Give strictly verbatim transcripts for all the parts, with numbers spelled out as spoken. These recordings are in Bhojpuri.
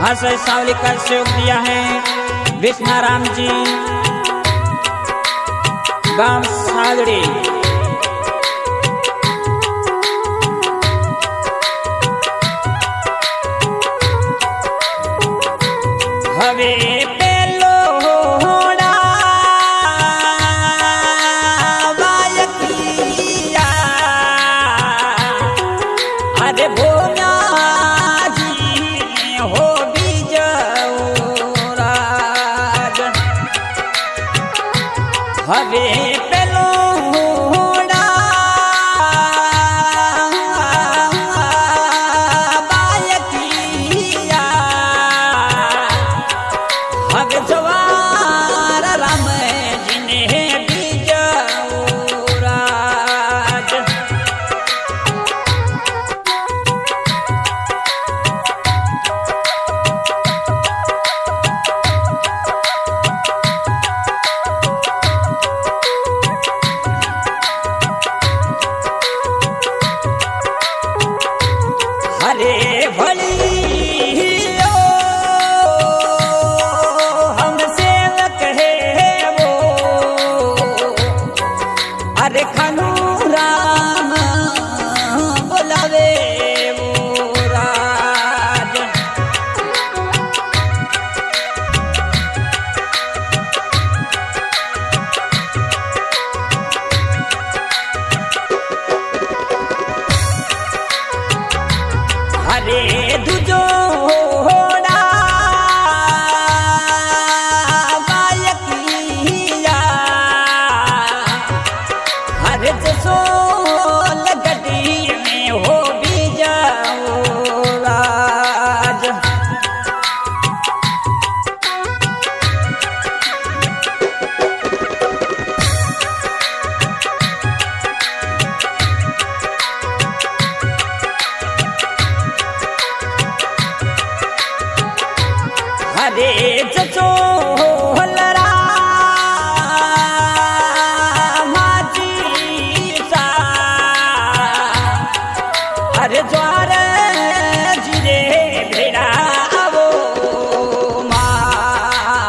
खास सावली का सहयोग दिया है विष्णाराम जी, गांव सागड़ी। हवे पेलो होड़ा वायकिया, अरे भोला जी हो बीजराज। हवे पेलो होड़ा वायकिया, हग जवार राम जिन्हें बीजराज। हरे भली अरे खानू राम बोलावे वो राज। अरे दुजो होड़ा वायकिया, अरे जसो लगड़ी में हो बीजराज। अरे जसो हलरा माजी सा, अरे ज्वार जिरे भेड़ा आवो माँ।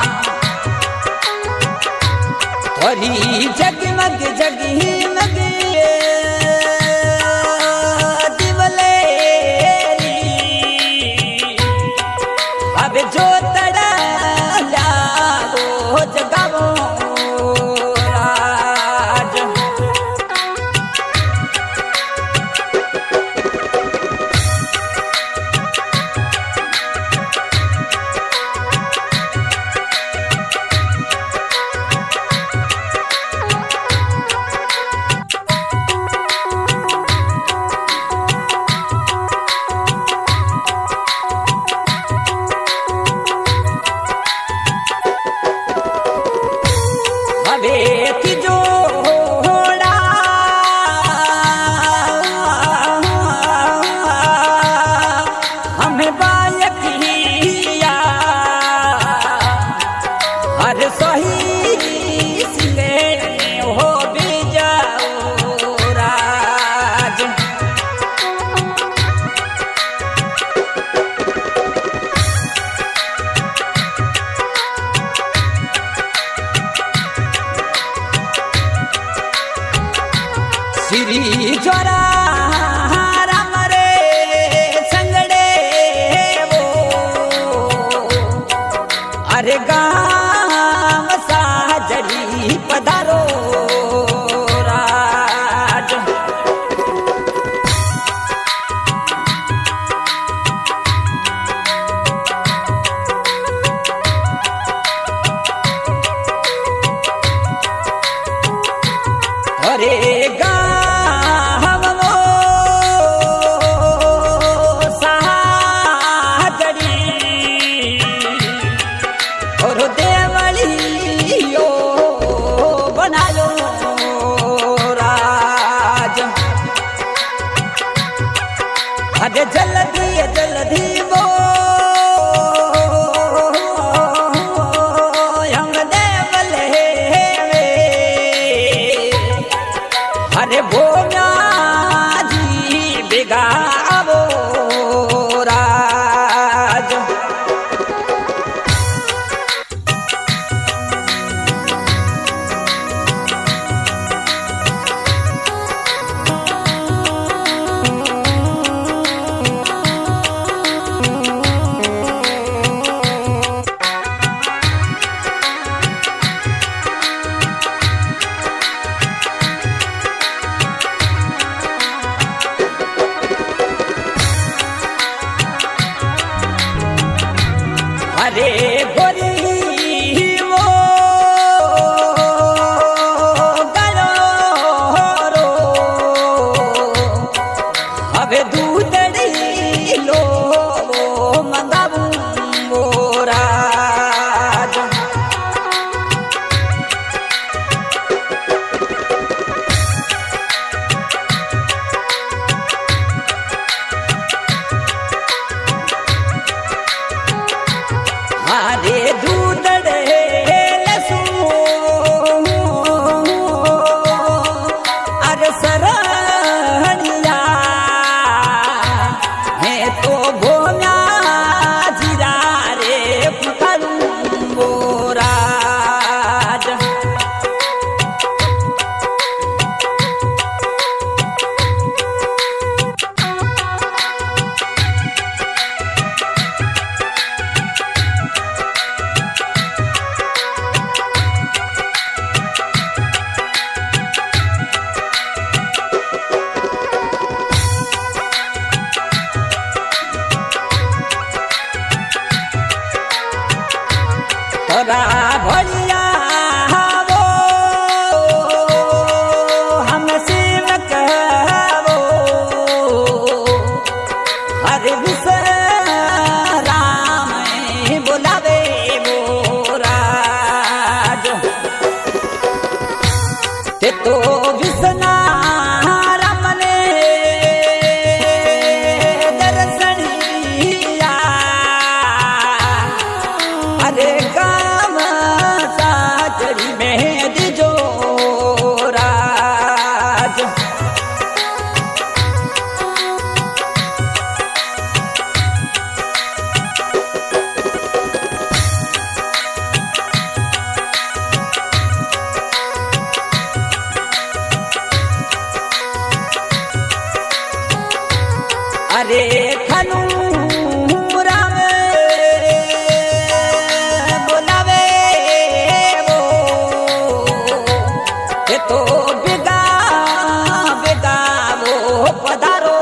थोड़ी जगमग जगमग दिवलेरी, अब जो तड़ा लाओ जगावो राज। हवे तिजो होड़ा हमें बायकिया, हर सही सिंगे हो बीजराज। श्री ज्वरा राम रे संगड़े वो, अरे गाम साजड़ी पधारो राज। अरे गाम वो साजड़ी और देव अरे खनू राम बोलावे वो ये तो बिगा बिगा वो पधारो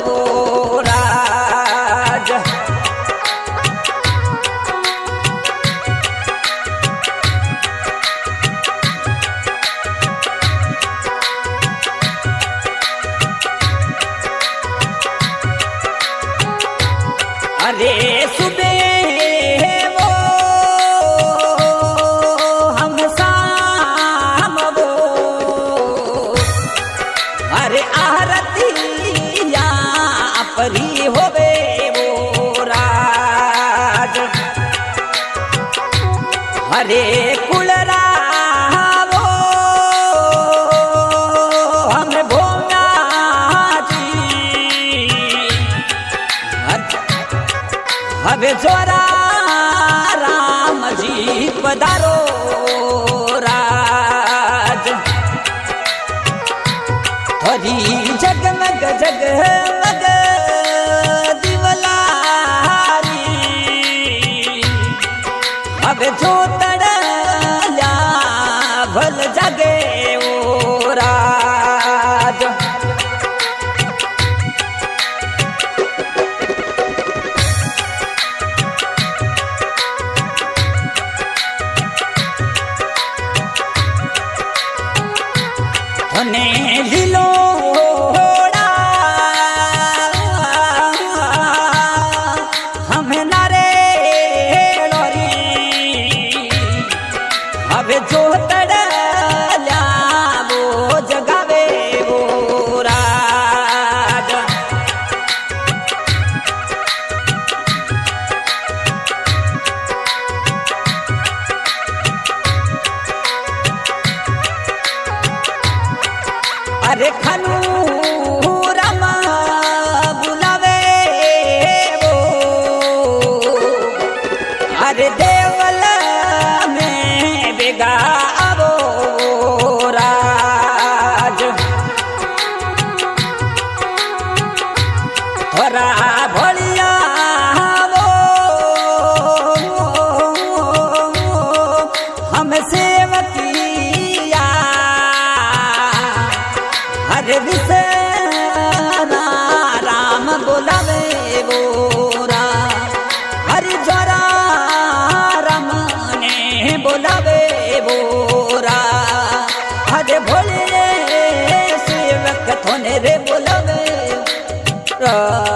राज। अरे सुबह वो हम शाम वो अरे आरतिया परी होवे वो राज। अरे कुलरा वो हम भोला जी हवे जोरा राम जी पधारो राज। हरी जगमग जगमग दिवलारी हवे जो तड़ल्या भल जगे ओ राज। ने लिलोड़ा हम नारे लोरी हवे जो तड़ल्या वो जगावे वो राज। अरे खनू राम बुलावे वो अरे देवल में बेगा वो राज। थोड़ा भोलिया वो हम सेवकिया हरे विसरा राम बोलावे बोरा हरि ज्वरा राम ने बोलावे बोरा हरे भोले सेवक थोने रे बोलावे